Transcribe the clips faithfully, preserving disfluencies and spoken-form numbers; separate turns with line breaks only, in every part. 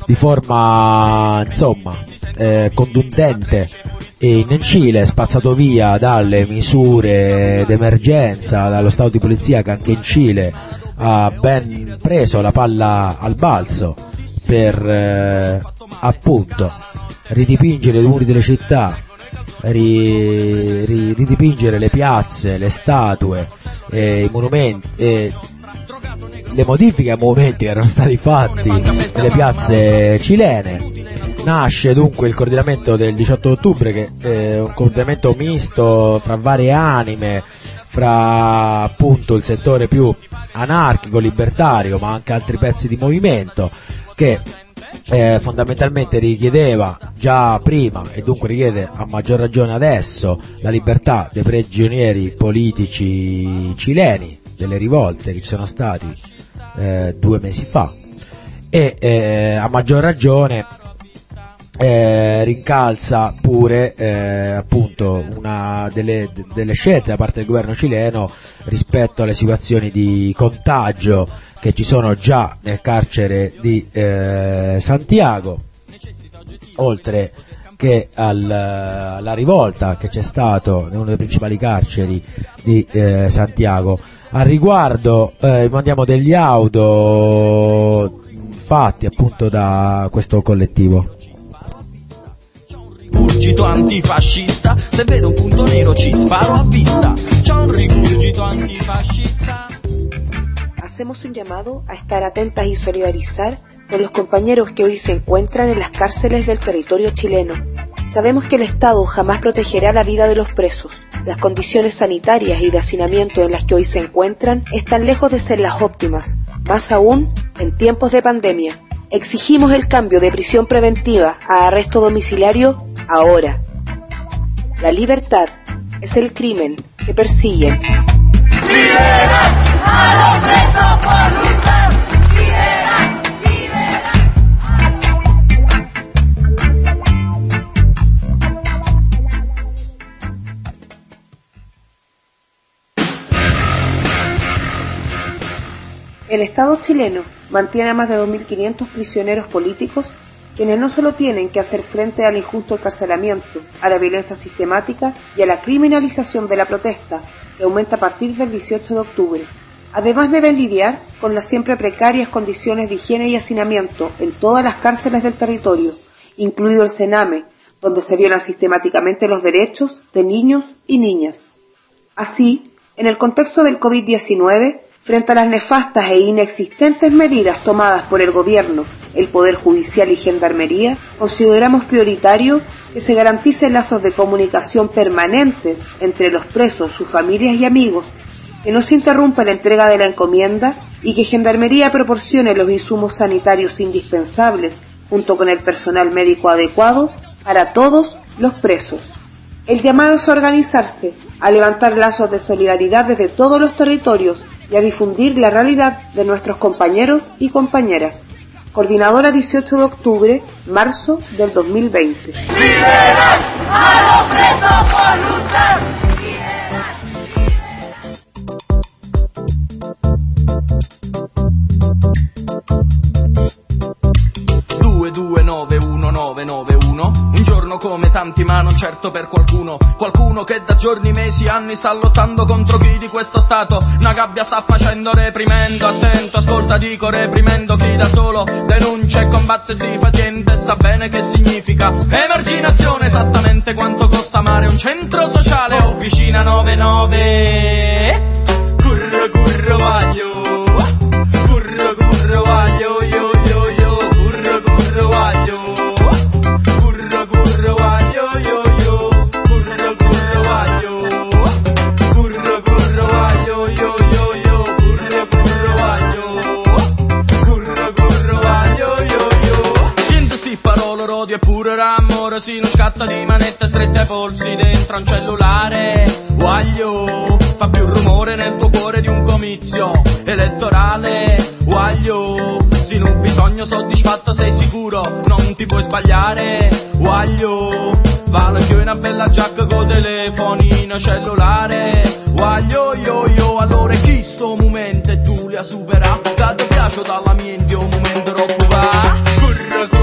di forma insomma eh, contundente in Cile, spazzato via dalle misure d'emergenza, dallo stato di polizia che anche in Cile ha ben preso la palla al balzo per eh, appunto ridipingere i muri delle città, ri, ri, ridipingere le piazze, le statue, eh, i monumenti, eh, le modifiche ai monumenti che erano stati fatti nelle piazze cilene. Nasce dunque il coordinamento del diciotto ottobre, che è un coordinamento misto fra varie anime, fra appunto il settore più anarchico, libertario, ma anche altri pezzi di movimento, che eh, fondamentalmente richiedeva già prima e dunque richiede a maggior ragione adesso la libertà dei prigionieri politici cileni delle rivolte che ci sono stati eh, due mesi fa, e eh, a maggior ragione Eh, rincalza pure eh, appunto una delle, delle scelte da parte del governo cileno rispetto alle situazioni di contagio che ci sono già nel carcere di eh, Santiago, oltre che al, alla rivolta che c'è stato in uno dei principali carceri di eh, Santiago. Al riguardo eh, mandiamo degli audio fatti appunto da questo collettivo.
Rigurgito antifascista, se vedo un punto nero ci sparo a vista. C'è un rigurgito antifascista.
Hacemos un llamado a estar atentas y solidarizar con los compañeros que hoy se encuentran en las cárceles del territorio chileno. Sabemos que el Estado jamás protegerá la vida de los presos. Las condiciones sanitarias y de hacinamiento en las que hoy se encuentran están lejos de ser las óptimas, más aún en tiempos de pandemia. Exigimos el cambio de prisión preventiva a arresto domiciliario ahora. La libertad es el crimen que persiguen.
¡Liberar a los presos por luchar! ¡Liberar, liberar!
El Estado chileno mantiene a más de dos mil quinientos prisioneros políticos, quienes no solo tienen que hacer frente al injusto encarcelamiento, a la violencia sistemática y a la criminalización de la protesta, que aumenta a partir del dieciocho de octubre. Además deben lidiar con las siempre precarias condiciones de higiene y hacinamiento en todas las cárceles del territorio, incluido el Sename, donde se violan sistemáticamente los derechos de niños y niñas. Así, en el contexto del COVID diecinueve, frente a las nefastas e inexistentes medidas tomadas por el Gobierno, el Poder Judicial y Gendarmería, consideramos prioritario que se garanticen lazos de comunicación permanentes entre los presos, sus familias y amigos, que no se interrumpa la entrega de la encomienda y que Gendarmería proporcione los insumos sanitarios indispensables junto con el personal médico adecuado para todos los presos. El llamado es a organizarse, a levantar lazos de solidaridad desde todos los territorios y a difundir la realidad de nuestros compañeros y compañeras. Coordinadora dieciocho de octubre, marzo del dos mil veinte.
¡Liberar a los presos por luchar! ¡Liberar,
due due nove uno nove nove uno, un giorno come tanti ma non certo per qualcuno, qualcuno che da giorni, mesi, anni sta lottando contro chi di questo stato una gabbia sta facendo, reprimendo, attento, ascolta, dico reprimendo chi da solo denuncia e combatte, si fa gente e sa bene che significa emarginazione, esattamente quanto costa amare un centro sociale, officina novantanove, curro curro vaglio, curro curro vaglio, io io io, curro curro vaglio, curro curro vaglio, io io, curro curro vaglio, curro curro vaglio, io io io, curro curro vaglio, curro curro vaglio, io io. Sintesi, parole, odio e pure l'amore, si non scatta di manette strette ai polsi dentro un cellulare, guaglio, fa più rumore nel tuo cuore di un comizio elettorale, guaglio, se non bisogno soddisfatto sei sicuro, non ti puoi sbagliare, guaglio, vale più una bella giacca con telefonino cellulare, guaglio, io, io, allora chi sto momento e tu li ha superato, che ti piace dalla mia in un momento rocco va, curra, curra.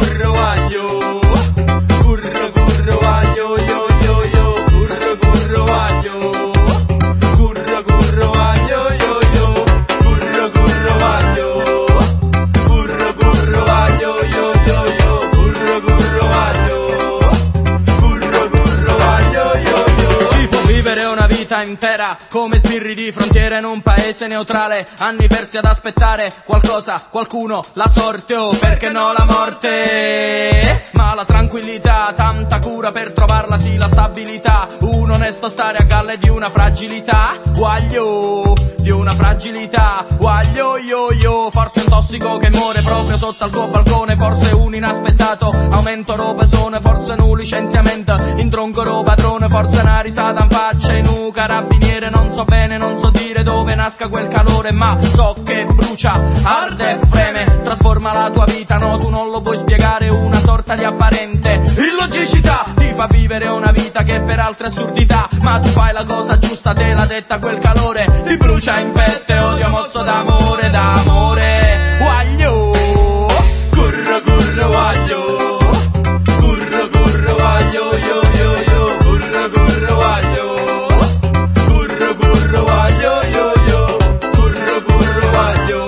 intera, come sbirri di frontiera in un paese neutrale, anni persi ad aspettare qualcosa, qualcuno, la sorte o perché no la morte, ma la tranquillità, tanta cura per trovarla, sì la stabilità, un onesto stare a galle di una fragilità, guaglio, di una fragilità, guaglio yo yo, forse un tossico che muore proprio sotto al tuo balcone, forse un inaspettato aumento robesone, forse un licenziamento in tronco ro padrone, forse una risata in faccia in un carabiniere, non so bene, non so dire dove nasca quel calore, ma so che brucia, arde e freme, trasforma la tua vita, no tu non lo puoi spiegare, una sorta di apparente illogicità, ti fa vivere una vita che per altre assurdità, ma tu fai la cosa giusta, te l'ha detta quel calore, ti brucia in pette, odio mosso d'amore, d'amore, guaglio, curro curro guaglio, curro curro guaglio, yo yo yo, curro curro guaglio, curro curro guaglio, yo yo, curro curro guaglio,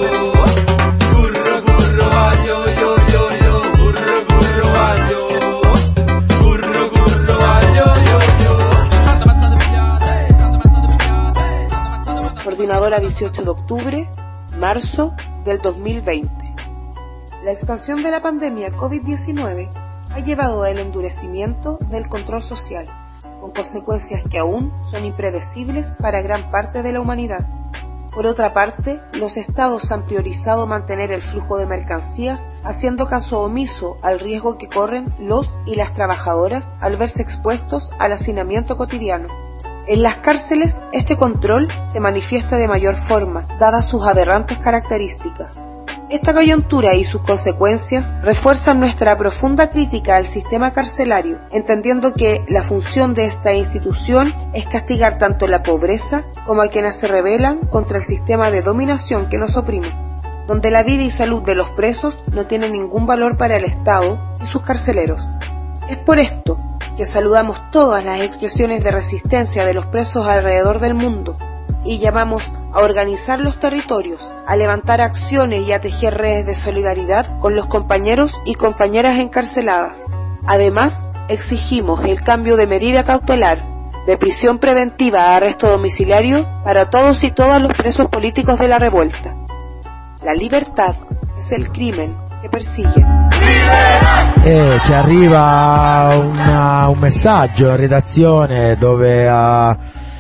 curro curro guaglio, yo yo yo, curro curro guaglio, curro curro guaglio, yo yo. Tante mazzate pigliate, tante mazzate pigliate, tante mazzate pigliate.
Coordinadora dieciocho de octubre, marzo del dos mil veinte. La expansión de la pandemia COVID diecinueve ha llevado al endurecimiento del control social, con consecuencias que aún son impredecibles para gran parte de la humanidad. Por otra parte, los estados han priorizado mantener el flujo de mercancías, haciendo caso omiso al riesgo que corren los y las trabajadoras al verse expuestos al hacinamiento cotidiano. En las cárceles, este control se manifiesta de mayor forma, dadas sus aberrantes características. Esta coyuntura y sus consecuencias refuerzan nuestra profunda crítica al sistema carcelario, entendiendo que la función de esta institución es castigar tanto la pobreza como a quienes se rebelan contra el sistema de dominación que nos oprime, donde la vida y salud de los presos no tienen ningún valor para el Estado y sus carceleros. Es por esto que saludamos todas las expresiones de resistencia de los presos alrededor del mundo, y llamamos a organizar los territorios, a levantar acciones y a tejer redes de solidaridad con los compañeros y compañeras encarceladas. Además, exigimos el cambio de medida cautelar de prisión preventiva a arresto domiciliario para todos y todas los presos políticos de la revuelta. La libertad es el crimen che persigue.
E ci arriva una, un messaggio in redazione dove a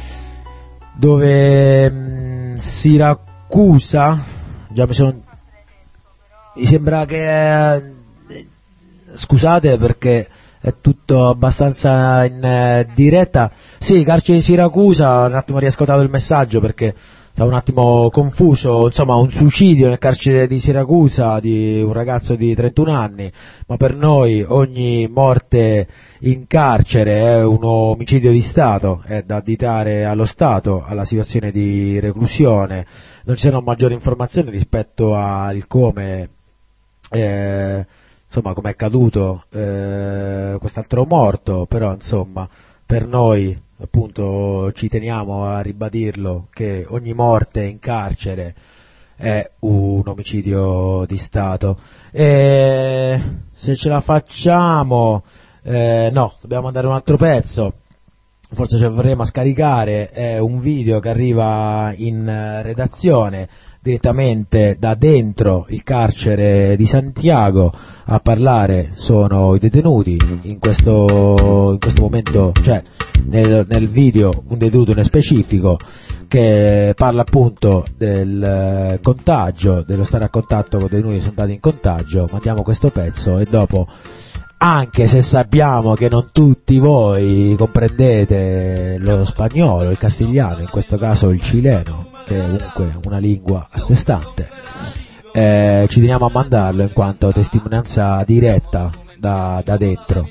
dove mh, Siracusa, già mi sono mi sembra che eh, scusate perché è tutto abbastanza in eh, diretta. Sì, carcere di Siracusa, un attimo riascoltato il messaggio perché stavo un attimo confuso, insomma un suicidio nel carcere di Siracusa di un ragazzo di trentuno anni, ma per noi ogni morte in carcere è un omicidio di Stato, è da additare allo Stato, alla situazione di reclusione. Non ci sono maggiori informazioni rispetto al come eh, insomma come è caduto eh, quest'altro morto, però insomma per noi appunto ci teniamo a ribadirlo che ogni morte in carcere è un omicidio di Stato. E se ce la facciamo eh, no, dobbiamo mandare un altro pezzo, forse ce lo vorremmo a scaricare, è un video che arriva in redazione direttamente da dentro il carcere di Santiago. A parlare sono i detenuti, in questo, in questo momento, cioè nel, nel video un detenuto in specifico che parla appunto del contagio, dello stare a contatto con detenuti che sono stati in contagio. Mandiamo questo pezzo e dopo, anche se sappiamo che non tutti voi comprendete lo spagnolo, il castigliano, in questo caso il cileno, che è comunque una lingua a sé stante, eh, ci teniamo a mandarlo in quanto testimonianza diretta da, da dentro.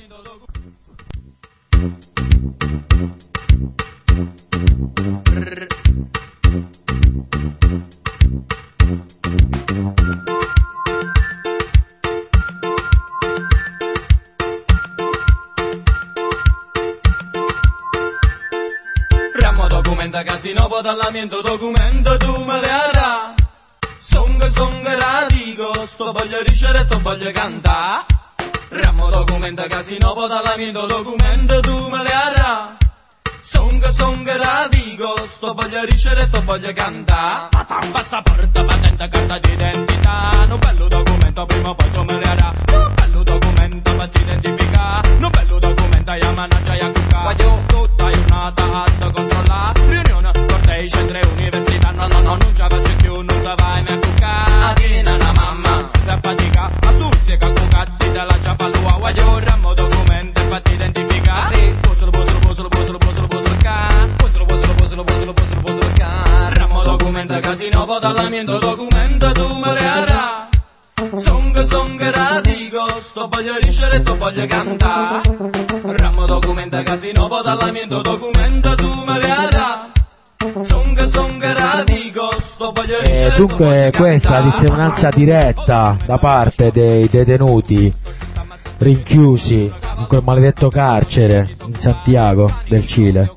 Ramo documenta casino potallamiento documento tu me le harà. Songa songa radico, sto voglio ricere, sto voglio cantare. Ramo documenta casino potallamiento documento tu me le harà. Songa songa radico, sto voglio ricere, sto voglio cantare. Passaporto, patente, carta d'identità. Un bello documento, prima o poi tu me le darà. Un bello documento per ti identificare. Un bello documento, ya managgia, ya cucca. Voglio tutta giornata a controllare. Riunione, cortei, centri, università. No, no, no, non ci faccio più, non te vai mai a cucca. Adina la mamma, la fatica. A dulce, cacco cazzi, della ciapalua. Voglio un ramo documento per ti identificare. Posolo, posolo, posolo, posolo, posolo, posolo. Posolo, posolo, posolo, posolo, posolo, posolo, ramo documenta casino, vodalamiento documenta tu me le harà. Songa songa radico, sto voglio ricere, sto voglio cantare. Ramo documenta casino, vodalamiento documenta tu me le harà. Songa songa radico, sto voglio ricere.
E dunque questa è la testimonianza diretta da parte dei detenuti rinchiusi in quel maledetto carcere in Santiago del Cile.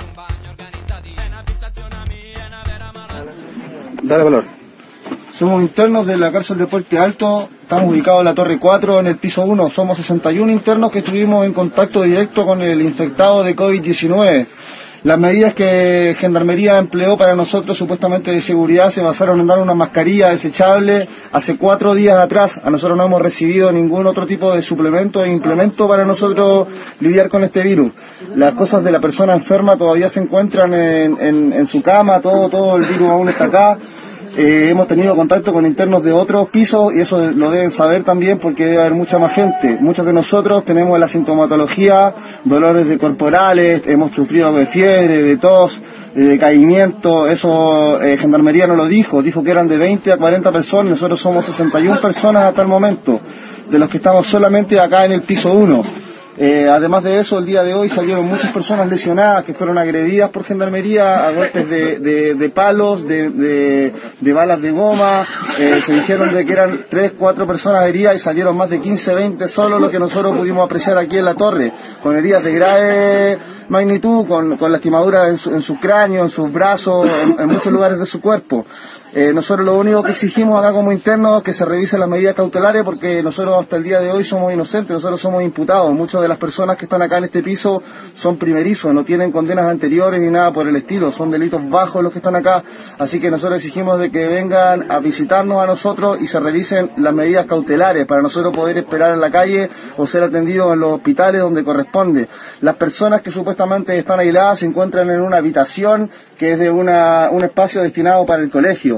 Dale valor. Somos internos de la cárcel de Puente Alto, estamos ubicados en la Torre cuatro, en el piso uno. Somos sesenta y uno internos que estuvimos en contacto directo con el infectado de COVID diecinueve. Las medidas que Gendarmería empleó para nosotros, supuestamente de seguridad, se basaron en dar una mascarilla desechable hace cuatro días atrás. A nosotros no hemos recibido ningún otro tipo de suplemento e implemento para nosotros lidiar con este virus. Las cosas de la persona enferma todavía se encuentran en, en, en su cama, todo, todo el virus aún está acá. Eh, hemos tenido contacto con internos de otros pisos y eso lo deben saber también porque debe haber mucha más gente. Muchos de nosotros tenemos la sintomatología, dolores de corporales, hemos sufrido de fiebre, de tos, de decaimiento. Eso eh, Gendarmería no lo dijo, dijo que eran de veinte a cuarenta personas y nosotros somos sesenta y una personas hasta el momento, de los que estamos solamente acá en el piso uno. Eh, además de eso, el día de hoy salieron muchas personas lesionadas que fueron agredidas por Gendarmería a golpes de, de, de palos, de, de, de balas de goma. Eh, se dijeron de que eran tres, cuatro personas heridas y salieron más de quince, veinte, solo lo que nosotros pudimos apreciar aquí en la torre, con heridas de grave magnitud, con, con lastimaduras en su, en su cráneo, en sus brazos, en, en muchos lugares de su cuerpo. Eh, nosotros lo único que exigimos acá como internos es que se revisen las medidas cautelares porque nosotros hasta el día de hoy somos inocentes, nosotros somos imputados. Muchas de las personas que están acá en este piso son primerizos, no tienen condenas anteriores ni nada por el estilo, son delitos bajos los que están acá, así que nosotros exigimos de que vengan a visitarnos a nosotros y se revisen las medidas cautelares para nosotros poder esperar en la calle o ser atendidos en los hospitales donde corresponde. Las personas que supuestamente están aisladas se encuentran en una habitación que es de una, un espacio destinado para el colegio.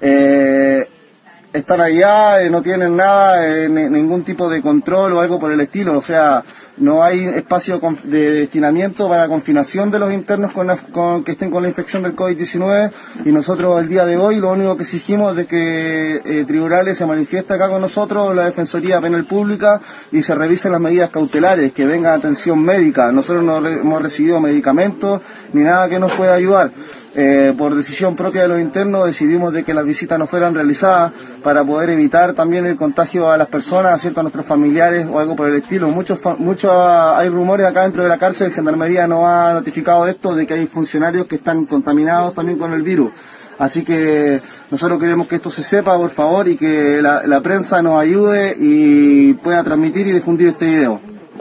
Eh, están allá, eh, no tienen nada, eh, ningún tipo de control o algo por el estilo, o sea, no hay espacio de destinamiento para confinación de los internos con la, con, que estén con la infección del COVID diecinueve y nosotros el día de hoy lo único que exigimos es de que eh, tribunales se manifieste acá con nosotros, la Defensoría Penal Pública y se revisen las medidas cautelares, que venga atención médica. Nosotros no re, hemos recibido medicamentos ni nada que nos pueda ayudar. Eh, por decisión propia de los internos decidimos de que las visitas no fueran realizadas para poder evitar también el contagio a las personas, ¿cierto?, a nuestros familiares o algo por el estilo. Muchos, muchos hay rumores acá dentro de la cárcel, Gendarmería no ha notificado esto, de que hay funcionarios que están contaminados también con el virus. Así que nosotros queremos que esto se sepa, por favor, y que la, la prensa nos ayude y pueda transmitir y difundir este video.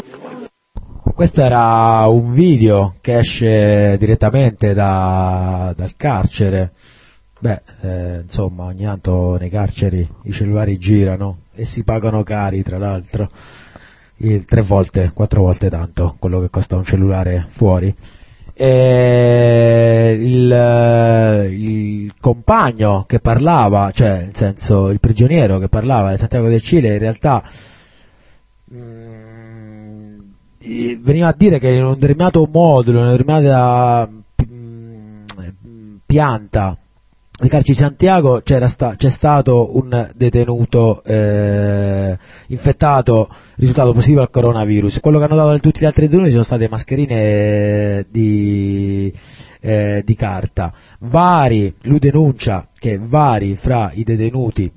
Questo era un video che esce direttamente da, dal carcere. Beh, eh, insomma, ogni tanto nei carceri i cellulari girano e si pagano cari, tra l'altro, il, tre volte, quattro volte tanto quello che costa un cellulare fuori. E il, il compagno che parlava, cioè nel senso il prigioniero che parlava di Santiago del Cile, in realtà mh, veniva a dire che in un determinato modulo, in una determinata pianta del carcere di Santiago c'era sta, c'è stato un detenuto eh, infettato, risultato positivo al coronavirus. Quello che hanno dato tutti gli altri detenuti sono state mascherine di, eh, di carta. Vari, lui denuncia che vari fra i detenuti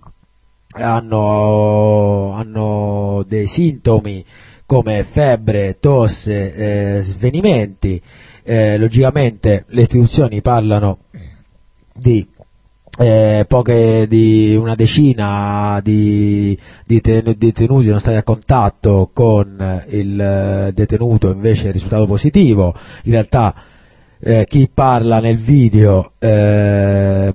hanno, hanno dei sintomi come febbre, tosse, eh, svenimenti. Eh, logicamente le istituzioni parlano di eh, poche, di una decina di, di detenuti sono stati a contatto con il detenuto invece risultato positivo. In realtà eh, chi parla nel video eh,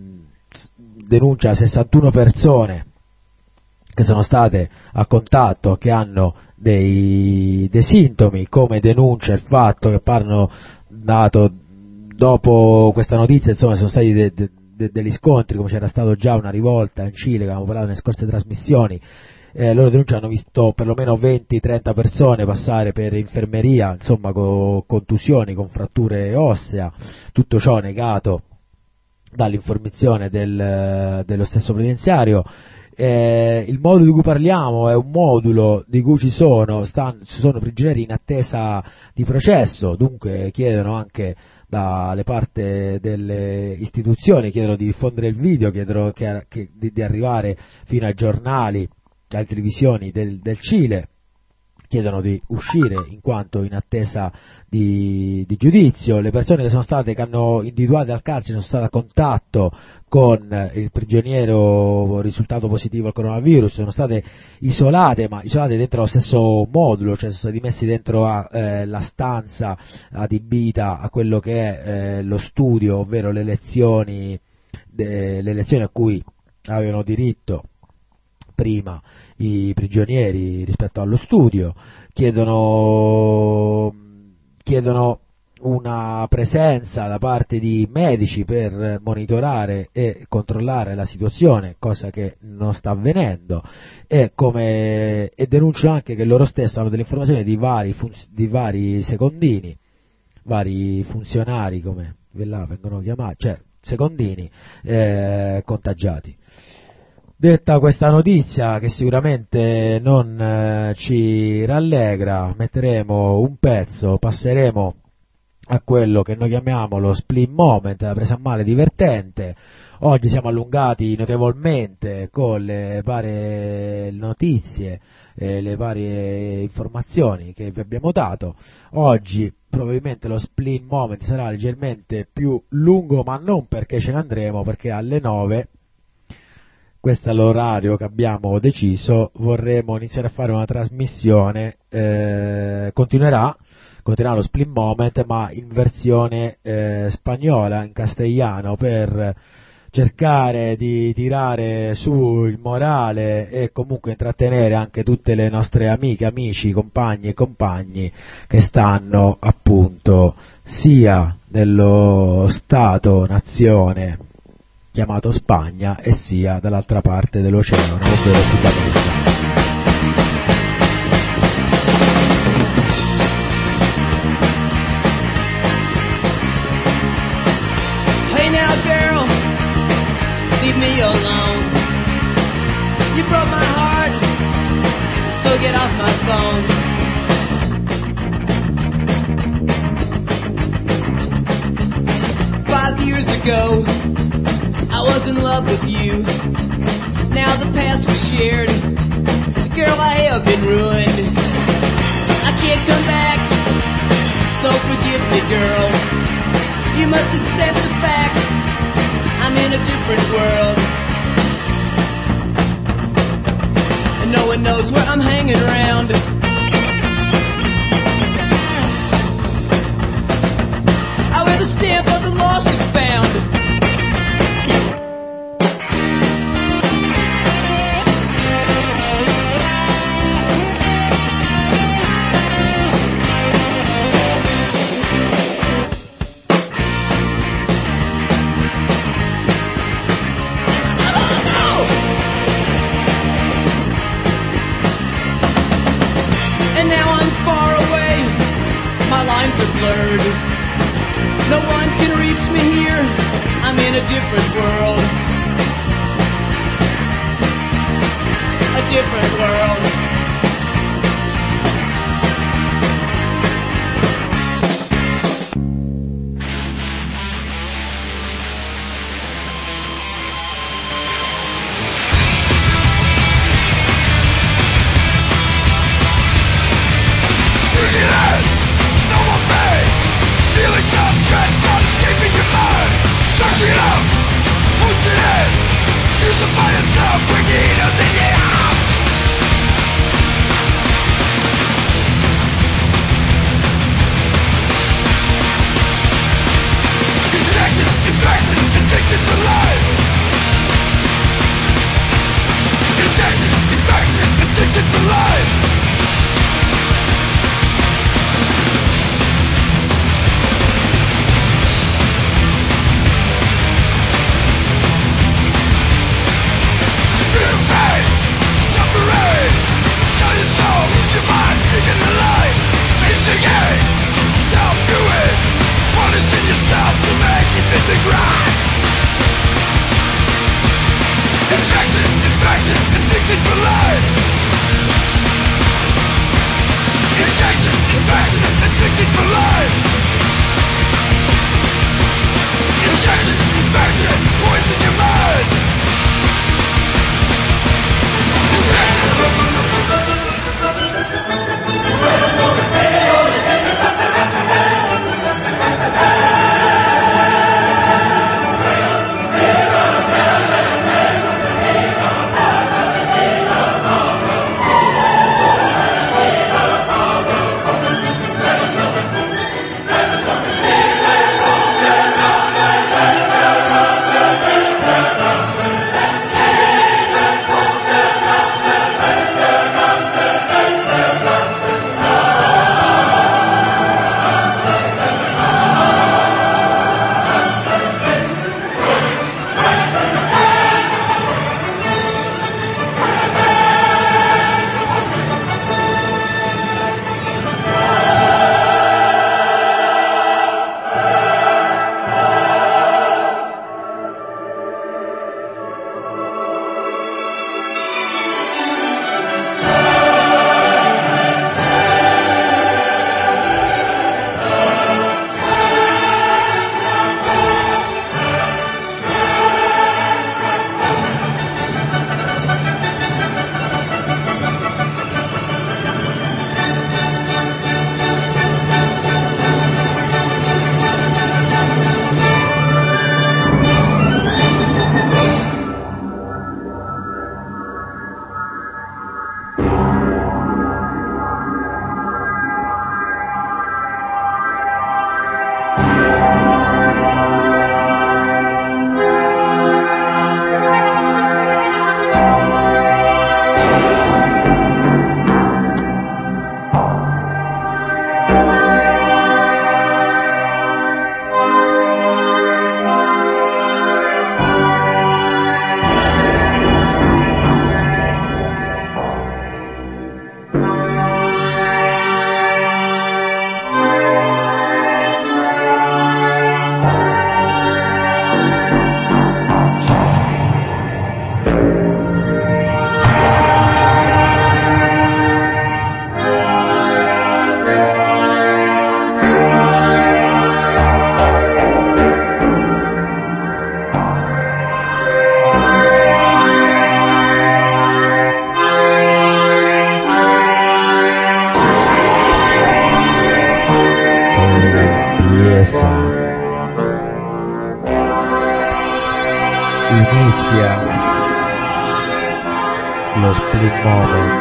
denuncia sessantuno persone che sono state a contatto, che hanno dei, dei sintomi, come denuncia il fatto che parlano dato dopo questa notizia, insomma sono stati de, de, de, degli scontri, come c'era stato già una rivolta in Cile, che avevamo parlato nelle scorse trasmissioni. Eh, loro denunciano, hanno visto perlomeno venti trenta persone passare per infermeria, insomma con contusioni, con fratture ossea, tutto ciò negato dall'informazione del, dello stesso penitenziario. Eh, il modulo di cui parliamo è un modulo di cui ci sono, stanno, ci sono prigionieri in attesa di processo, dunque chiedono anche dalle parti delle istituzioni, chiedono di diffondere il video, chiedono che, che, di, di arrivare fino ai giornali, alle televisioni del, del Cile, chiedono di uscire in quanto in attesa di, di giudizio. Le persone che sono state, che hanno individuate al carcere, sono state a contatto con il prigioniero risultato positivo al coronavirus, sono state isolate, ma isolate dentro lo stesso modulo, cioè sono stati messi dentro a, eh, la stanza adibita a quello che è eh, lo studio, ovvero le lezioni, de, le lezioni a cui avevano diritto prima i prigionieri rispetto allo studio. Chiedono, chiedono una presenza da parte di medici per monitorare e controllare la situazione, cosa che non sta avvenendo, e, come, e denunciano anche che loro stessi hanno delle informazioni di vari, funz- di vari secondini, vari funzionari, come là vengono chiamati, cioè secondini eh, contagiati. Detta questa notizia, che sicuramente non eh, ci rallegra, metteremo un pezzo, passeremo a quello che noi chiamiamo lo spleen moment, la presa a male divertente. Oggi siamo allungati notevolmente con le varie notizie e le varie informazioni che vi abbiamo dato. Oggi probabilmente lo spleen moment sarà leggermente più lungo, ma non perché ce ne andremo, perché alle nove, questo è l'orario che abbiamo deciso, vorremmo iniziare a fare una trasmissione, eh, continuerà, continuerà lo spleen moment, ma in versione eh, spagnola, in castigliano, per cercare di tirare su il morale e comunque intrattenere anche tutte le nostre amiche, amici, compagni e compagni che stanno appunto sia nello Stato nazione chiamato Spagna e sia dall'altra parte dell'oceano, ovvero Sud America.
Hey now girl, leave me alone. You broke my heart, so get off my phone. Five years ago I was in love with you. Now the past was shared. Girl, I have been ruined. I can't come back, so forgive me, girl. You must accept the fact I'm in a different world, and no one knows where I'm hanging around. I wear the stamp of the lost and found. No one can reach me here, I'm in a different world. A different world.
interessati. Inizia lo split moment.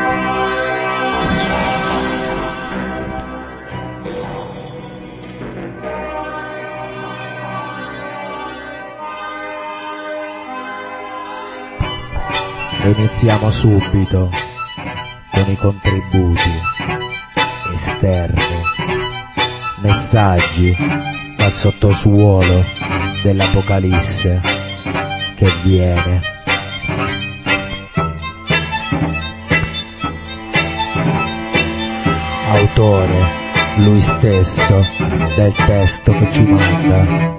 E iniziamo subito con i contributi esterni, messaggi dal sottosuolo dell'Apocalisse che viene. Autore lui stesso del testo che ci manda.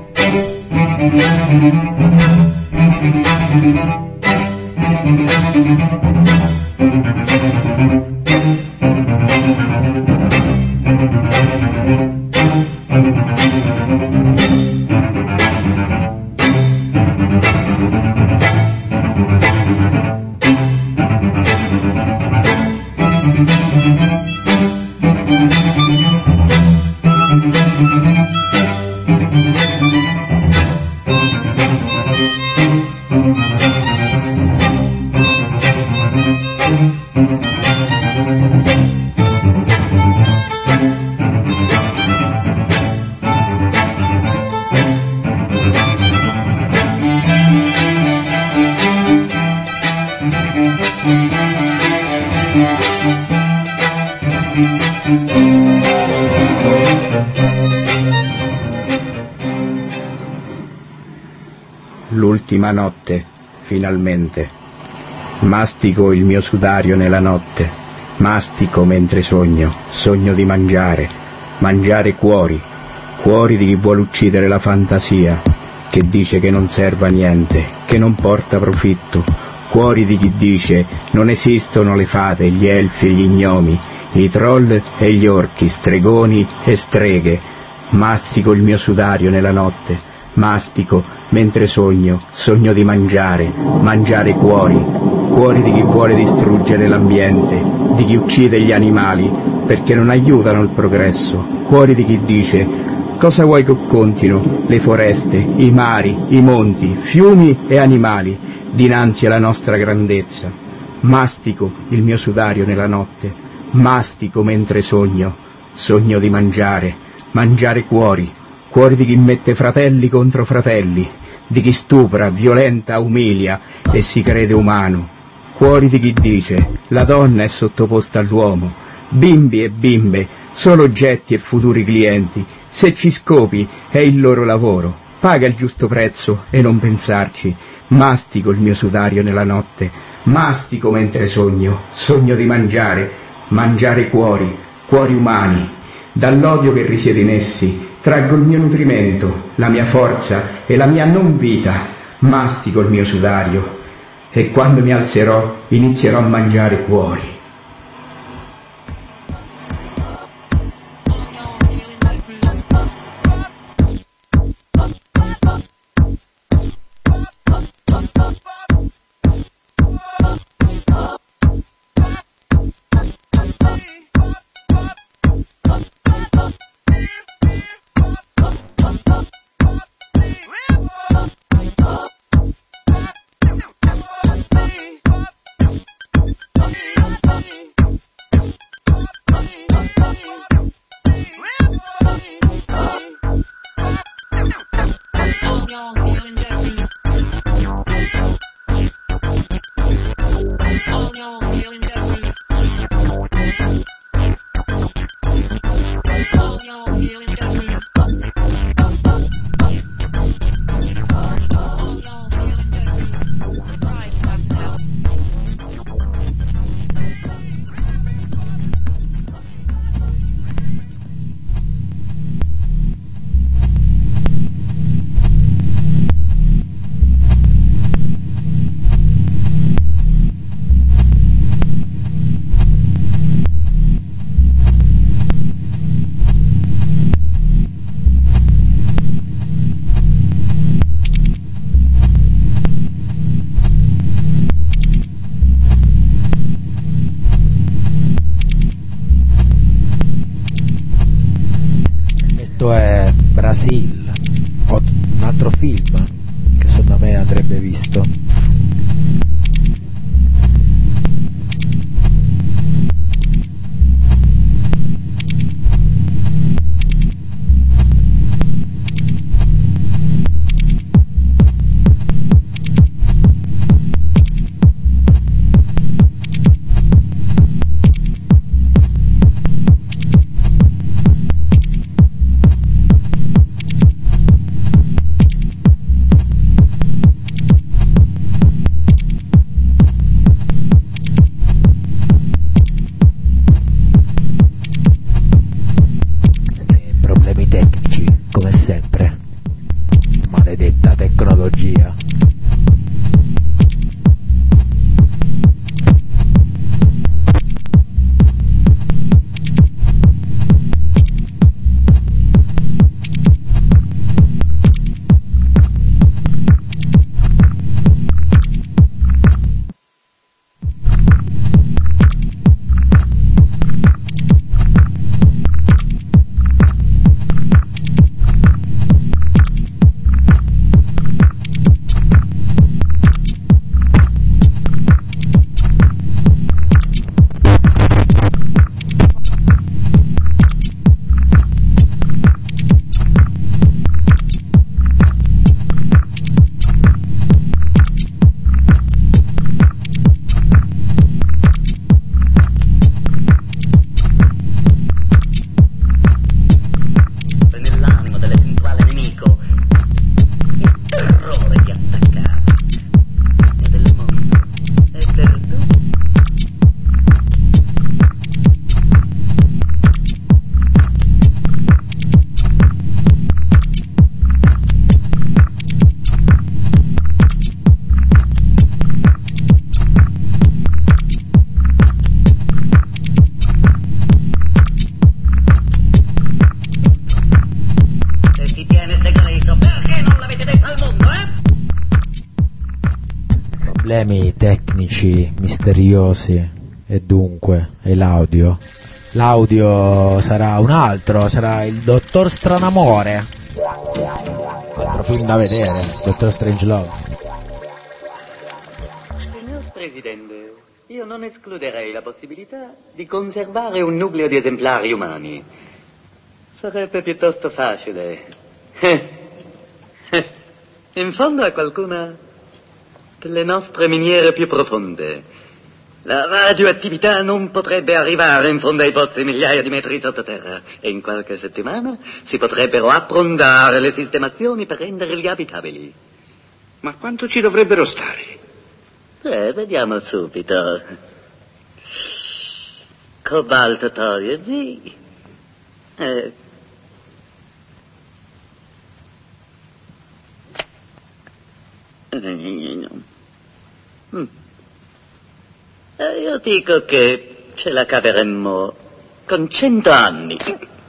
L'ultima notte, finalmente. Mastico il mio sudario nella notte, mastico mentre sogno, sogno di mangiare, mangiare cuori, cuori di chi vuole uccidere la fantasia, che dice che non serve a niente, che non porta profitto, cuori di chi dice non esistono le fate, gli elfi e gli gnomi, i troll e gli orchi, stregoni e streghe. Mastico il mio sudario nella notte, mastico mentre sogno, sogno di mangiare, mangiare cuori, cuori di chi vuole distruggere l'ambiente, di chi uccide gli animali perché non aiutano il progresso, cuori di chi dice cosa vuoi che contino le foreste, i mari, i monti, fiumi e animali dinanzi alla nostra grandezza. Mastico il mio sudario nella notte, mastico mentre sogno, sogno di mangiare, mangiare cuori, cuori di chi mette fratelli contro fratelli, di chi stupra, violenta, umilia e si crede umano, cuori di chi dice la donna è sottoposta all'uomo, bimbi e bimbe, solo oggetti e futuri clienti, se ci scopi è il loro lavoro, paga il giusto prezzo e non pensarci. Mastico il mio sudario nella notte, mastico mentre sogno, sogno di mangiare, mangiare cuori, cuori umani, dall'odio che risiede in essi traggo il mio nutrimento, la mia forza e la mia non vita, mastico il mio sudario e quando mi alzerò inizierò a mangiare cuori.
Brasil, un altro film che secondo me andrebbe visto. Problemi tecnici misteriosi e dunque e l'audio l'audio sarà un altro, sarà il Dottor Stranamore, altro film da vedere, Dottor Strangelove.
Signor Presidente, io non escluderei la possibilità di conservare un nucleo di esemplari umani. Sarebbe piuttosto facile. In fondo a qualcuna delle nostre miniere più profonde, la radioattività non potrebbe arrivare in fondo ai pozzi migliaia di metri sottoterra e in qualche settimana si potrebbero approndare le sistemazioni per renderli abitabili.
Ma quanto ci dovrebbero stare?
Eh, vediamo subito. Cobalto, torio, G. Eh. Mm. Eh, io dico che ce la caveremmo con cento anni.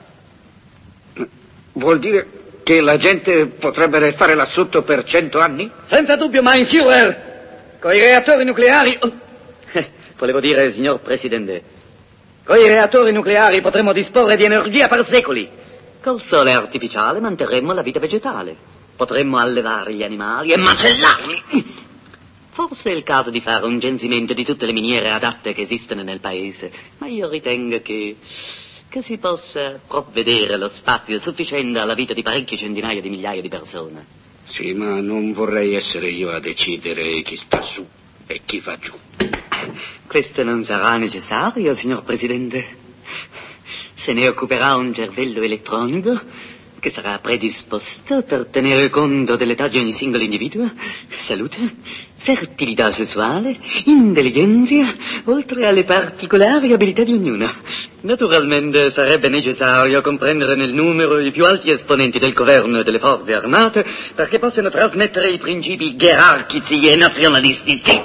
Vuol dire che la gente potrebbe restare là sotto per cento anni?
Senza dubbio, mein Führer! Con i reattori nucleari... Oh. Eh, volevo dire, signor Presidente, con i reattori nucleari potremmo disporre di energia per secoli. Col sole artificiale manterremmo la vita vegetale. Potremmo allevare gli animali e macellarli. Forse è il caso di fare un censimento di tutte le miniere adatte che esistono nel paese, ma io ritengo che, che si possa provvedere lo spazio sufficiente alla vita di parecchie centinaia di migliaia di persone.
Sì, ma non vorrei essere io a decidere chi sta su e chi va giù.
Questo non sarà necessario, signor Presidente. Se ne occuperà un cervello elettronico che sarà predisposto per tenere conto dell'età di ogni singolo individuo, salute, fertilità sessuale, intelligenza, oltre alle particolari abilità di ognuno. Naturalmente sarebbe necessario comprendere nel numero i più alti esponenti del governo e delle forze armate perché possano trasmettere i principi gerarchici e nazionalistici.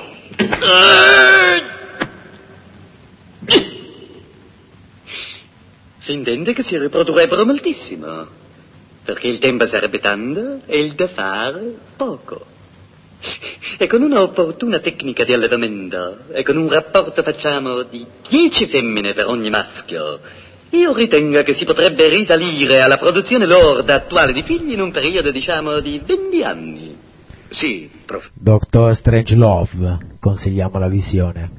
Si intende che si riprodurrebbero moltissimo, perché il tempo sarebbe tanto e il da fare poco. E con una opportuna tecnica di allevamento e con un rapporto, facciamo, di dieci femmine per ogni maschio, io ritengo che si potrebbe risalire alla produzione lorda attuale di figli in un periodo, diciamo, di venti anni.
Sì, prof.
Doctor Strangelove, consigliamo la visione.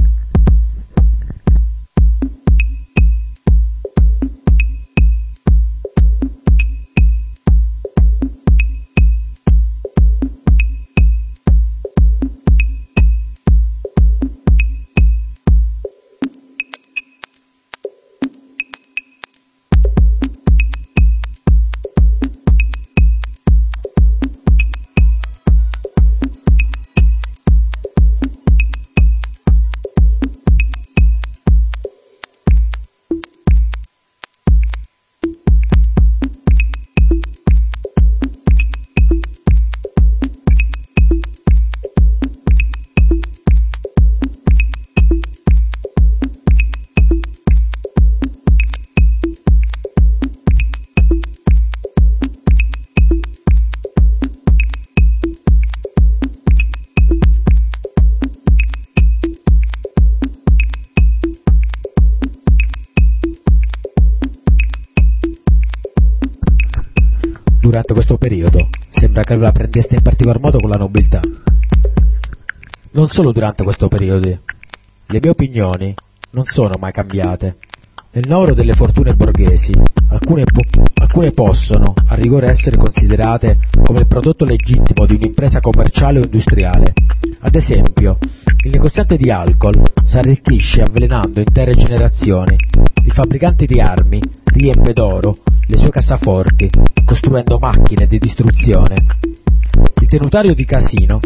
Durante questo periodo sembra che la prendeste in particolar modo con la nobiltà. Non solo durante questo periodo, le mie opinioni non sono mai cambiate. Nel novero delle fortune borghesi, alcune, po- alcune possono, a rigore, essere considerate come il prodotto legittimo di un'impresa commerciale o industriale. Ad esempio, il negoziante di alcol s'arricchisce avvelenando intere generazioni. Il fabbricante di armi riempie d'oro le sue cassaforti, costruendo macchine di distruzione. Il tenutario di casino,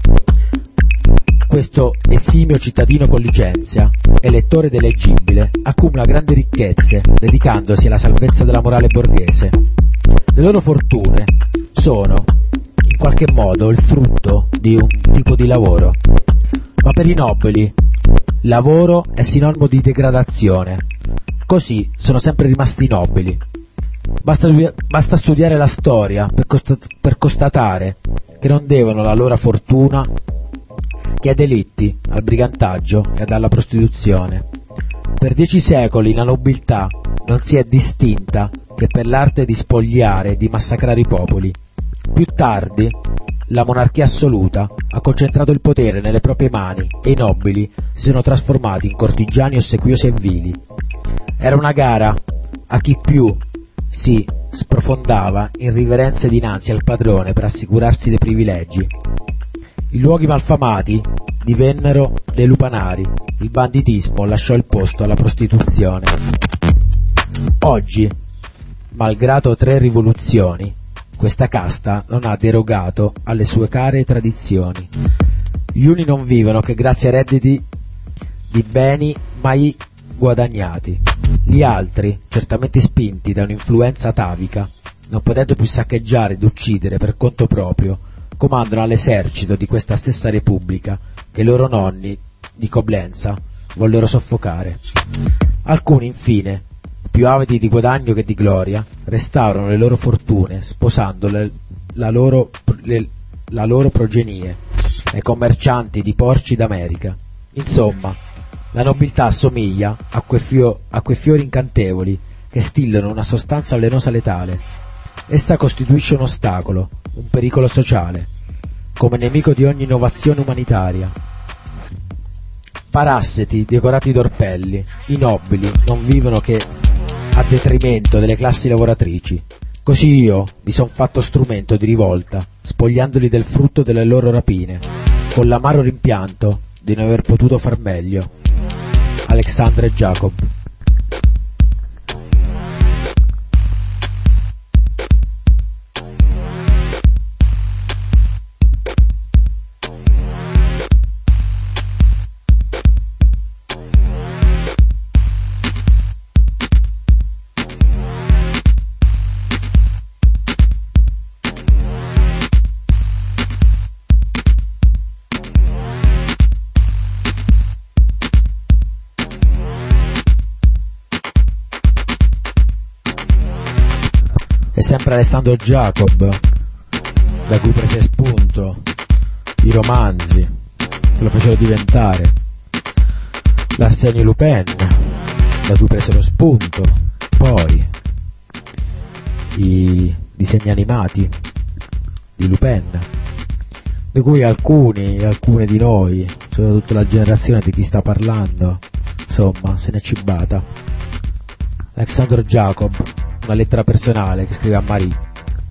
questo esimio cittadino con licenza, elettore d'eleggibile, accumula grandi ricchezze, dedicandosi alla salvezza della morale borghese. Le loro fortune sono, in qualche modo, il frutto di un tipo di lavoro. Ma per i nobili, lavoro è sinonimo di degradazione. Così sono sempre rimasti nobili. Basta, basta studiare la storia per, costat- per constatare che non devono la loro fortuna che ai delitti, al brigantaggio e alla prostituzione. Per dieci secoli la nobiltà non si è distinta che per l'arte di spogliare e di massacrare i popoli. Più tardi la monarchia assoluta ha concentrato il potere nelle proprie mani e i nobili si sono trasformati in cortigiani ossequiosi e vili. Era una gara a chi più si sprofondava in riverenze dinanzi al padrone per assicurarsi dei privilegi. I luoghi malfamati divennero dei lupanari, il banditismo lasciò il posto alla prostituzione. Oggi, malgrado tre rivoluzioni, questa casta non ha derogato alle sue care tradizioni. Gli uni non vivono che grazie ai redditi di beni mai guadagnati. Gli altri, certamente spinti da un'influenza atavica, non potendo più saccheggiare ed uccidere per conto proprio, comandano all'esercito di questa stessa repubblica che i loro nonni di Coblenza vollero soffocare. Alcuni, infine, più avidi di guadagno che di gloria, restaurano le loro fortune sposando le, la, loro, le, la loro progenie ai commercianti di porci d'America. Insomma, la nobiltà assomiglia a quei, fio, a quei fiori incantevoli che stillano una sostanza velenosa letale. Essa costituisce un ostacolo, un pericolo sociale, come nemico di ogni innovazione umanitaria. Parassiti decorati d'orpelli, i nobili non vivono che a detrimento delle classi lavoratrici. Così io mi son fatto strumento di rivolta, spogliandoli del frutto delle loro rapine, con l'amaro rimpianto di non aver potuto far meglio. Alexandre Jacob. È sempre Alessandro Jacob, da cui prese spunto i romanzi che lo fecero diventare l'Arsenio Lupin, da cui presero spunto poi i disegni animati di Lupin, di cui alcuni, alcune di noi, soprattutto la generazione di chi sta parlando, insomma, se n'è cibata. Alexander Jacob, una lettera personale che scrive a Marie.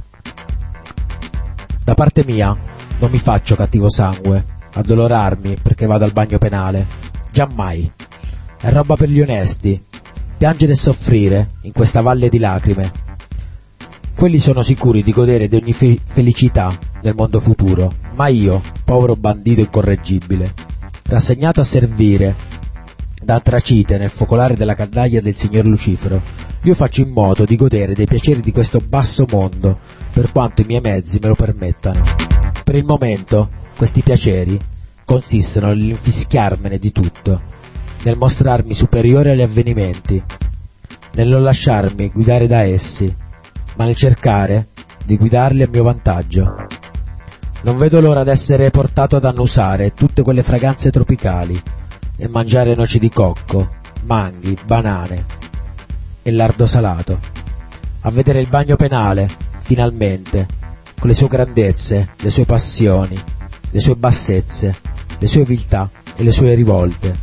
Da parte mia non mi faccio cattivo sangue, addolorarmi perché vado al bagno penale, giammai. È roba per gli onesti, piangere e soffrire in questa valle di lacrime. Quelli sono sicuri di godere di ogni fe- felicità nel mondo futuro, ma io, povero bandito incorreggibile, rassegnato a servire da antracite nel focolare della caldaia del signor Lucifero, io faccio in modo di godere dei piaceri di questo basso mondo, per quanto i miei mezzi me lo permettano. Per il momento, questi piaceri consistono nell'infischiarmene di tutto, nel mostrarmi superiore agli avvenimenti, nel non lasciarmi guidare da essi, ma nel cercare di guidarli a mio vantaggio. Non vedo l'ora d'essere portato ad annusare tutte quelle fragranze tropicali e mangiare noci di cocco, manghi, banane e lardo salato, a vedere il bagno penale, finalmente, con le sue grandezze, le sue passioni, le sue bassezze, le sue viltà e le sue rivolte.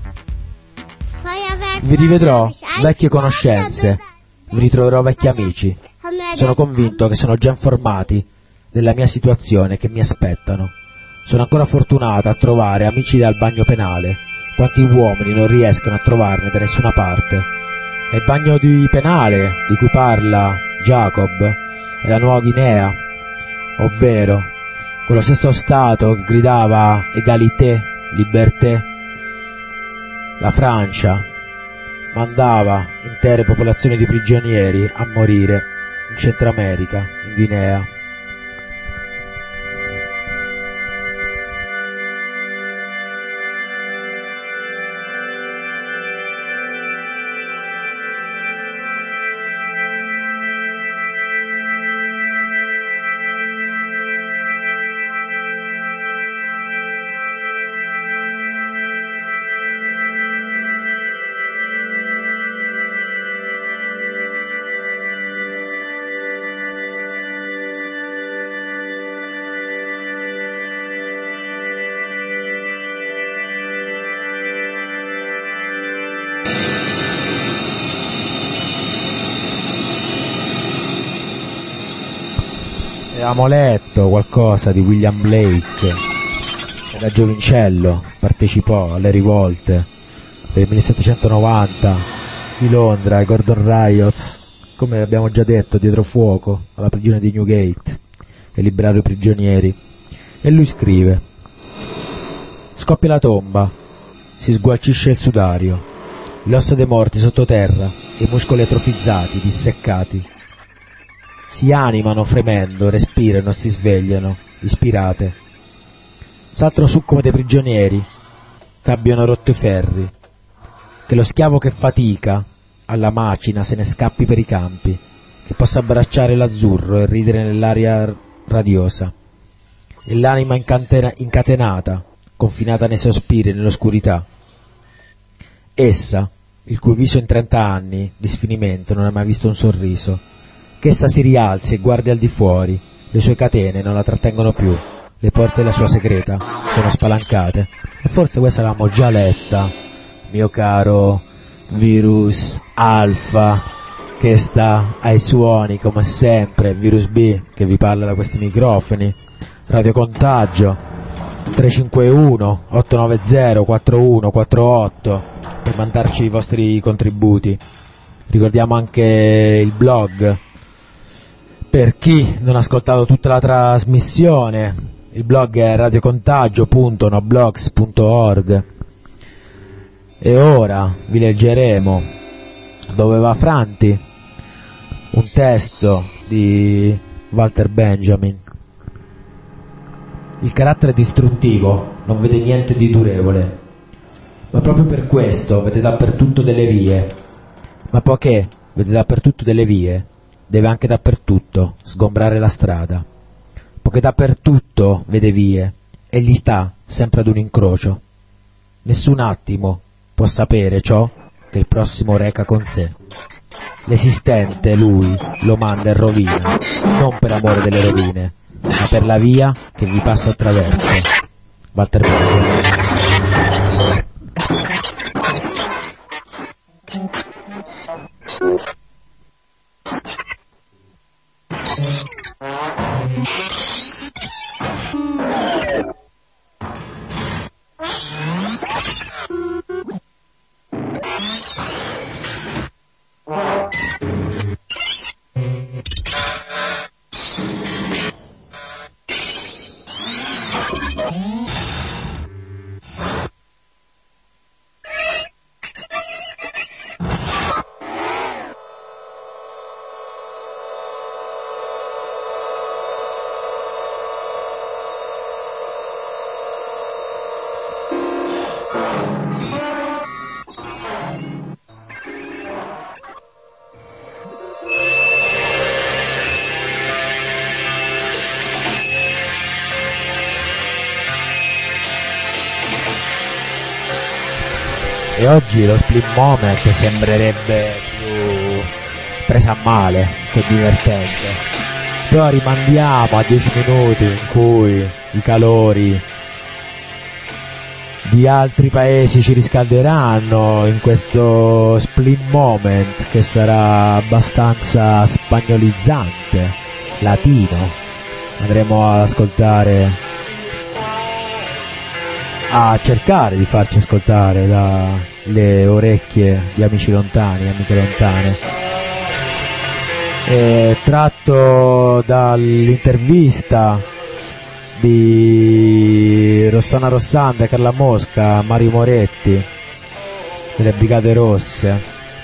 Vi rivedrò vecchie conoscenze, vi ritroverò vecchi amici. Sono convinto che sono già informati della mia situazione, che mi aspettano. Sono ancora fortunata a trovare amici dal bagno penale, quanti uomini non riescono a trovarne da nessuna parte. E il bagno di penale di cui parla Jacob è la Nuova Guinea, ovvero quello stesso stato che gridava égalité, liberté. La Francia mandava intere popolazioni di prigionieri a morire in Centro America, in Guinea. Avevamo letto qualcosa di William Blake, che da giovincello partecipò alle rivolte del millesettecentonovanta di Londra, ai Gordon Riots, come abbiamo già detto, dietro fuoco alla prigione di Newgate, e liberarono i prigionieri. E lui scrive: scoppia la tomba, si sgualcisce il sudario, le ossa dei morti sottoterra e i muscoli atrofizzati, disseccati. Si animano fremendo, respirano, si svegliano, ispirate. Saltano su come dei prigionieri che abbiano rotto i ferri. Che lo schiavo che fatica alla macina se ne scappi per i campi, che possa abbracciare l'azzurro e ridere nell'aria radiosa. E l'anima incantena- incatenata, confinata nei sospiri e nell'oscurità. Essa, il cui viso in trenta anni di sfinimento non ha mai visto un sorriso, che essa si rialzi e guardi al di fuori, le sue catene non la trattengono più, le porte della sua segreta sono spalancate. E forse questa l'abbiamo già letta, mio caro Virus Alfa, che sta ai suoni come sempre, Virus B che vi parla da questi microfoni, Radio Contagio tre cinque uno otto nove zero quattro uno quattro otto per mandarci i vostri contributi. Ricordiamo anche il blog per chi non ha ascoltato tutta la trasmissione. Il blog è radiocontagio punto noblogs punto org. E ora vi leggeremo Dove va Franti, un testo di Walter Benjamin. Il carattere distruttivo non vede niente di durevole, ma proprio per questo vede dappertutto delle vie. Ma poiché vede dappertutto delle vie, deve anche dappertutto sgombrare la strada. Poiché dappertutto vede vie, egli sta sempre ad un incrocio. Nessun attimo può sapere ciò che il prossimo reca con sé. L'esistente lui lo manda in rovina, non per amore delle rovine, ma per la via che vi passa attraverso. Walter Benjamin. E oggi lo split moment sembrerebbe più presa a male che divertente, però rimandiamo a dieci minuti in cui i calori di altri paesi ci riscalderanno in questo split moment che sarà abbastanza spagnolizzante, latino. Andremo ad ascoltare, a cercare di farci ascoltare dalle orecchie di amici lontani, amiche lontane. È tratto dall'intervista di Rossana Rossanda e Carla Mosca a Mario Moretti delle Brigate Rosse.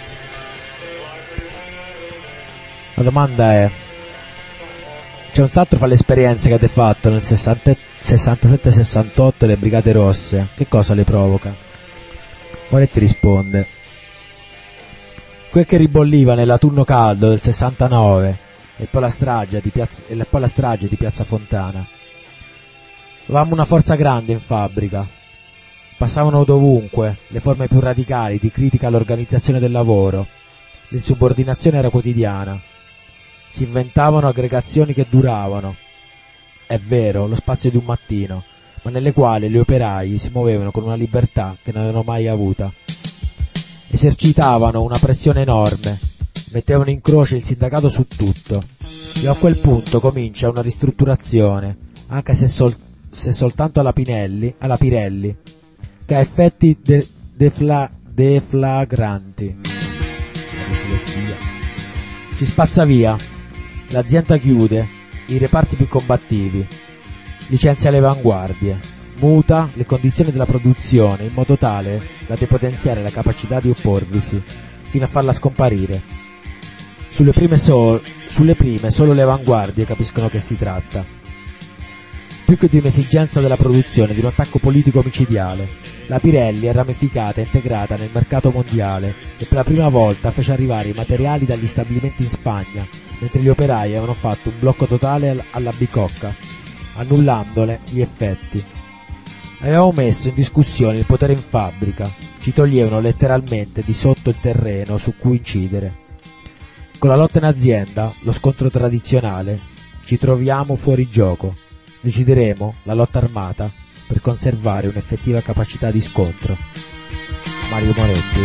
La domanda è: c'è un salto fra le esperienze che avete fatto nel sessantasette sessantotto e le Brigate Rosse, che cosa le provoca? Moretti risponde: quel che ribolliva nell'autunno caldo del sessantanove e poi la strage di Piazza, e poi la strage di Piazza Fontana. Avevamo una forza grande in fabbrica, passavano dovunque le forme più radicali di critica all'organizzazione del lavoro, l'insubordinazione era quotidiana. Si inventavano aggregazioni che duravano, è vero, lo spazio di un mattino, ma nelle quali gli operai si muovevano con una libertà che non avevano mai avuta. Esercitavano una pressione enorme, mettevano in croce il sindacato su tutto, e a quel punto comincia una ristrutturazione, anche se, sol- se soltanto alla Pinelli, alla Pirelli, che ha effetti de- defla- deflagranti. La dislessia. Ci spazza via. L'azienda chiude, i reparti più combattivi, licenzia le avanguardie, muta le condizioni della produzione in modo tale da depotenziare la capacità di opporvisi, fino a farla scomparire. Sulle prime, so- sulle prime solo le avanguardie capiscono che si tratta. Più che di un'esigenza della produzione, di un attacco politico micidiale, la Pirelli è ramificata e integrata nel mercato mondiale e per la prima volta fece arrivare i materiali dagli stabilimenti in Spagna, mentre gli operai avevano fatto un blocco totale alla bicocca, annullandone gli effetti. Avevamo messo in discussione il potere in fabbrica, ci toglievano letteralmente di sotto il terreno su cui incidere. Con la lotta in azienda, lo scontro tradizionale, ci troviamo fuori gioco. Decideremo la lotta armata per conservare un'effettiva capacità di scontro. Mario Moretti.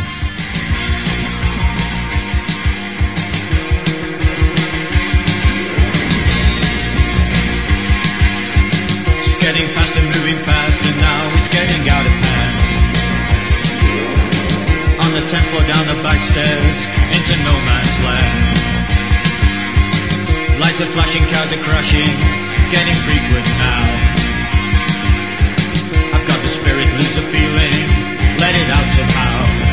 It's getting fast and moving fast and now it's getting out of hand. On the tenth floor down the back stairs into no man's land. Lights are flashing, cars are crashing, getting frequent now. I've got the spirit, lose the feeling, let it out somehow.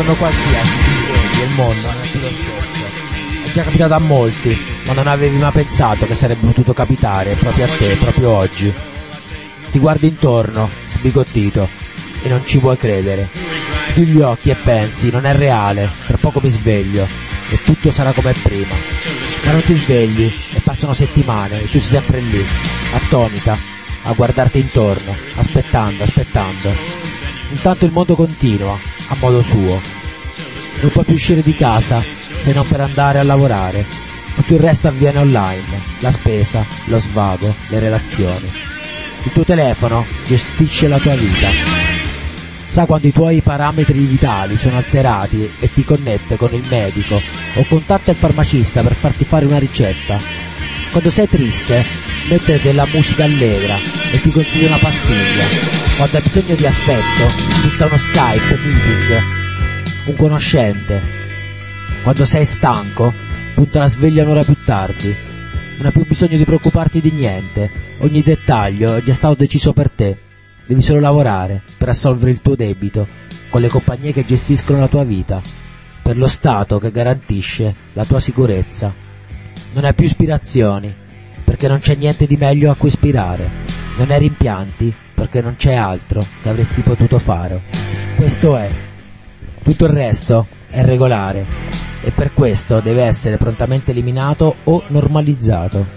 giorno qualsiasi ti svegli e il mondo non è più lo stesso. È già capitato a molti, ma non avevi mai pensato che sarebbe potuto capitare proprio a te, proprio oggi. Ti guardi intorno, sbigottito, e non ci puoi credere. Chiudi gli occhi e pensi, non è reale, tra poco mi sveglio e tutto sarà come prima. Ma non ti svegli e passano settimane e tu sei sempre lì, attonita, a guardarti intorno, aspettando, aspettando. Intanto il mondo continua, a modo suo. Non puoi più uscire di casa se non per andare a lavorare. Tutto il resto avviene online, la spesa, lo svago, le relazioni. Il tuo telefono gestisce la tua vita. Sa quando i tuoi parametri vitali sono alterati e ti connette con il medico o contatta il farmacista per farti fare una ricetta. Quando sei triste, mette della musica allegra e ti consiglia una pastiglia. Quando hai bisogno di affetto, fissa uno Skype, meeting, un conoscente. Quando sei stanco, punta la sveglia un'ora più tardi. Non hai più bisogno di preoccuparti di niente. Ogni dettaglio è già stato deciso per te. Devi solo lavorare per assolvere il tuo debito con le compagnie che gestiscono la tua vita, per lo Stato che garantisce la tua sicurezza. Non hai più ispirazioni, perché non c'è niente di meglio a cui ispirare. Non hai rimpianti, perché non c'è altro che avresti potuto fare. Questo è. Tutto il resto è regolare e per questo deve essere prontamente eliminato o normalizzato.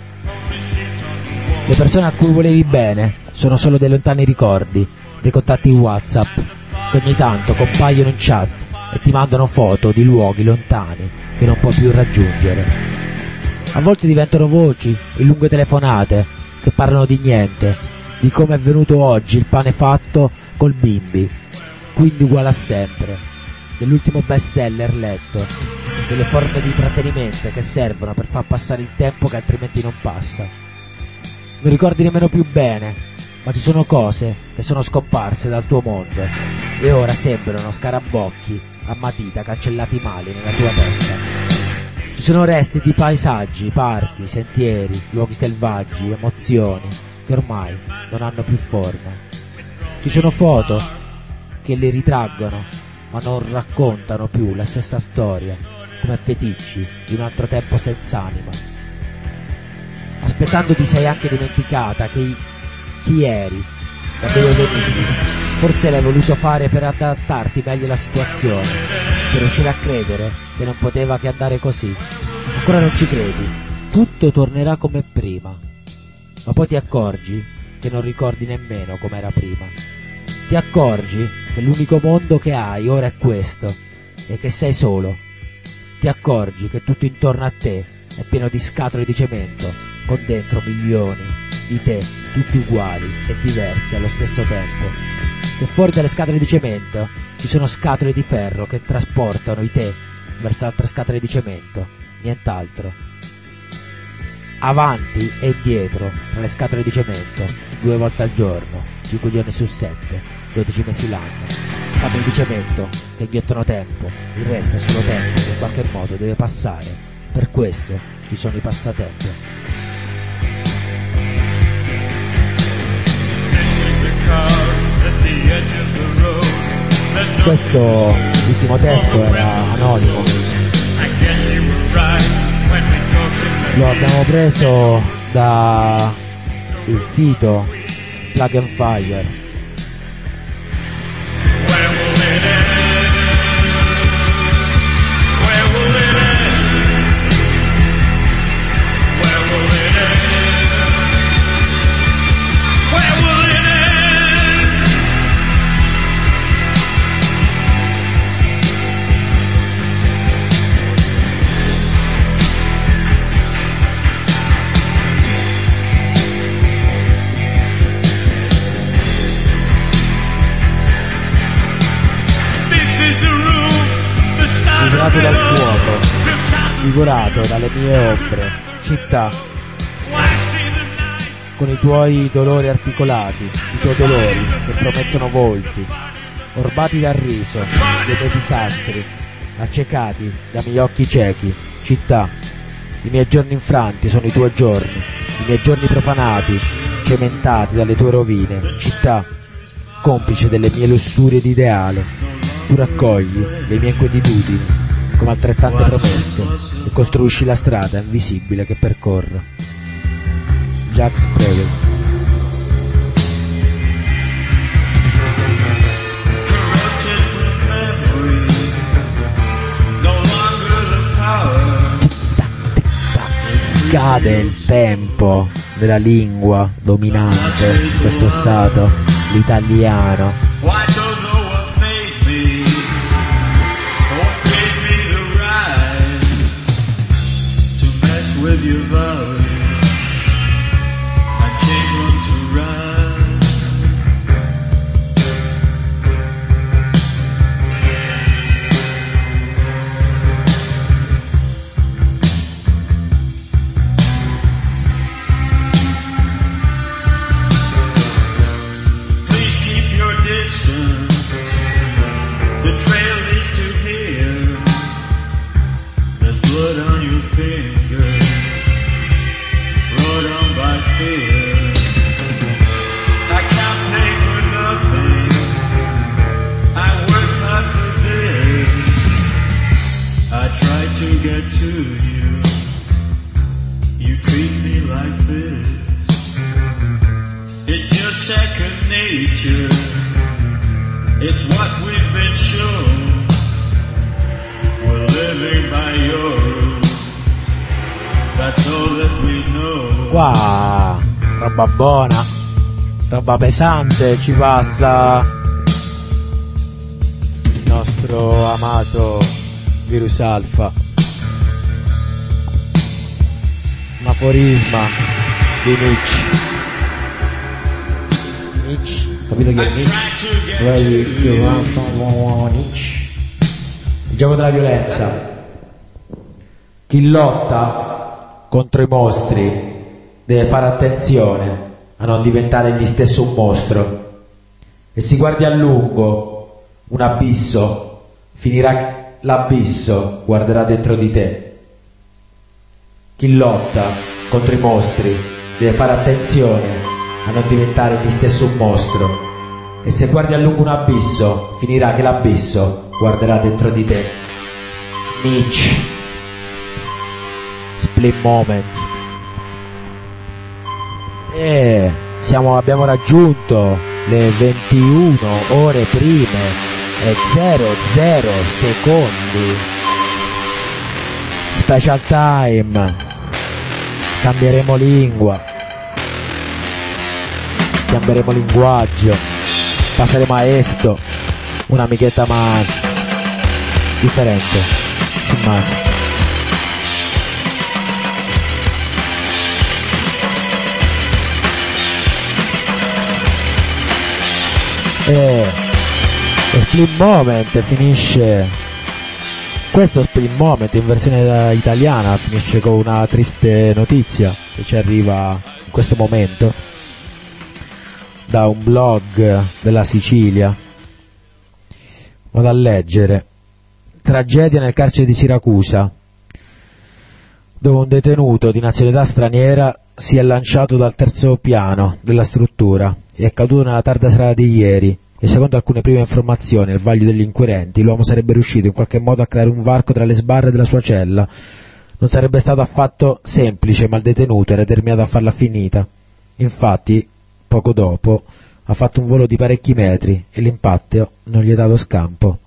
Le persone a cui volevi bene sono solo dei lontani ricordi, dei contatti WhatsApp che ogni tanto compaiono in chat e ti mandano foto di luoghi lontani che non puoi più raggiungere. A volte diventano voci e lunghe telefonate che parlano di niente, di come è venuto oggi il pane fatto col bimbi, quindi uguale a sempre, dell'ultimo bestseller letto, delle forme di intrattenimento che servono per far passare il tempo che altrimenti non passa. Non ricordi nemmeno più bene, ma ci sono cose che sono scomparse dal tuo mondo e ora sembrano scarabocchi a matita cancellati male nella tua testa. Ci sono resti di paesaggi, parchi, sentieri, luoghi selvaggi, emozioni che ormai non hanno più forma. Ci sono foto che li ritraggono ma non raccontano più la stessa storia, come feticci di un altro tempo senza anima. Aspettando ti sei anche dimenticata che chi eri da dove venivi. Forse l'hai voluto fare per adattarti meglio alla situazione, per riuscire a credere che non poteva che andare così. Ancora non ci credi, tutto tornerà come prima, ma poi ti accorgi che non ricordi nemmeno com'era prima. Ti accorgi che l'unico mondo che hai ora è questo e che sei solo. Ti accorgi che tutto intorno a te è pieno di scatole di cemento con dentro milioni di te, tutti uguali e diversi allo stesso tempo. Che fuori dalle scatole di cemento ci sono scatole di ferro che trasportano i te verso altre scatole di cemento, nient'altro. Avanti e indietro tra le scatole di cemento, due volte al giorno, cinque giorni su sette, dodici mesi l'anno. Scatole di cemento che ghiottano tempo, il resto è solo tempo che in qualche modo deve passare. Per questo ci sono i passatempo. Questo ultimo testo era anonimo, lo abbiamo preso da il sito Plug and Fire. Figurato dal fuoco, figurato dalle mie ombre, città, con i tuoi dolori articolati, i tuoi dolori che promettono volti, orbati dal riso, dei miei disastri, accecati dai miei occhi ciechi, città, i miei giorni infranti sono i tuoi giorni, i miei giorni profanati, cementati dalle tue rovine, città, complice delle mie lussurie di ideale. Tu raccogli le mie inquietudini come altrettante promesse e costruisci la strada invisibile che percorro. Jacques Prevel. Scade il tempo della lingua dominante in questo stato, l'italiano. Qua roba buona, roba pesante, ci passa il nostro amato Virus Alpha, un aforisma di Nietzsche. Nietzsche, capito che è Nietzsche? Il gioco della violenza. Chi lotta contro i mostri deve fare attenzione a non diventare egli stesso un mostro, e si guardi a lungo un abisso, finirà l'abisso, guarderà dentro di te. Chi lotta contro i mostri deve fare attenzione a non diventare egli stesso un mostro, e se guardi a lungo un abisso, finirà che l'abisso guarderà dentro di te. Nietzsche. Split Moment. E siamo, abbiamo raggiunto le ventuno ore prime e zero zero secondi. Special time. Cambieremo lingua, cambieremo linguaggio, passeremo a esto, un'amichetta ma differente, sin más. E lo Split Moment finisce, questo Split Moment in versione italiana finisce con una triste notizia che ci arriva in questo momento da un blog della Sicilia. Vado a leggere: tragedia nel carcere di Siracusa, dove un detenuto di nazionalità straniera si è lanciato dal terzo piano della struttura e è caduto nella tarda serata di ieri, e secondo alcune prime informazioni al vaglio degli inquirenti l'uomo sarebbe riuscito in qualche modo a creare un varco tra le sbarre della sua cella. Non sarebbe stato affatto semplice, ma il detenuto era determinato a farla finita. Infatti, poco dopo, ha fatto un volo di parecchi metri e l'impatto non gli è dato scampo.